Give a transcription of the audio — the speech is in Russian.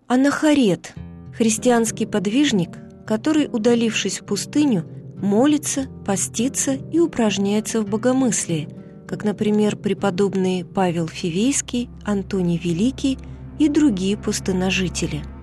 Анахарет – христианский подвижник, который, удалившись в пустыню, молится, постится и упражняется в богомыслии, как, например, преподобные Павел Фивейский, Антоний Великий и другие пустынножители.